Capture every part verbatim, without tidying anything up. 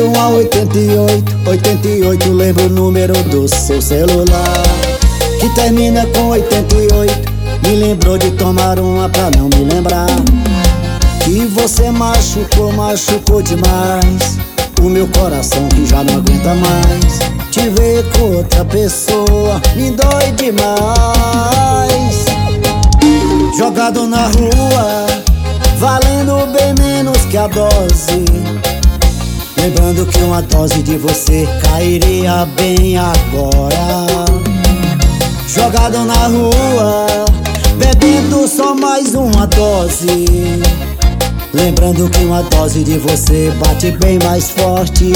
tomando uma oitenta e oito, oitenta e oito, lembro o número do seu celular, que termina com oitenta e oito. Me lembrou de tomar uma pra não me lembrar que você machucou, machucou demais o meu coração que já não aguenta mais. Te ver com outra pessoa me dói demais. Jogado na rua, valendo bem menos que a dose, lembrando que uma dose de você cairia bem agora. Jogado na rua, bebendo só mais uma dose, lembrando que uma dose de você bate bem mais forte.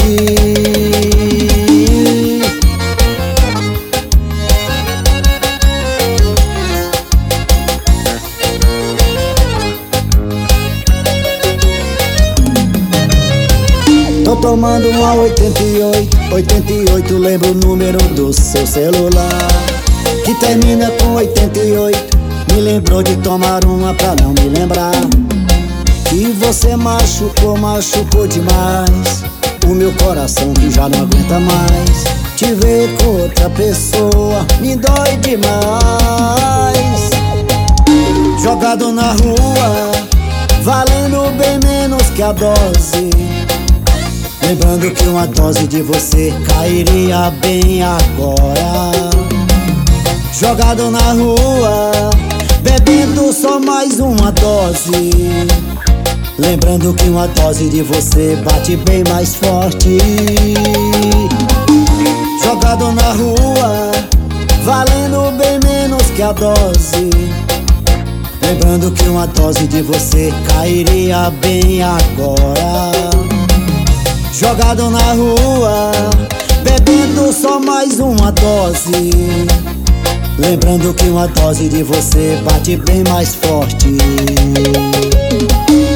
Tô tomando uma oitenta e oito, oitenta e oito, lembro o número do seu celular, que termina com oitenta e oito. Me lembrou de tomar uma pra não me lembrar que você machucou, machucou demais o meu coração que já não aguenta mais. Te ver com outra pessoa me dói demais. Jogado na rua, valendo bem menos que a dose, lembrando que uma dose de você cairia bem agora. Jogado na rua, bebendo só mais uma dose, lembrando que uma dose de você bate bem mais forte. Jogado na rua, valendo bem menos que a dose, lembrando que uma dose de você cairia bem agora. Jogado na rua, bebendo só mais uma dose, lembrando que uma dose de você bate bem mais forte.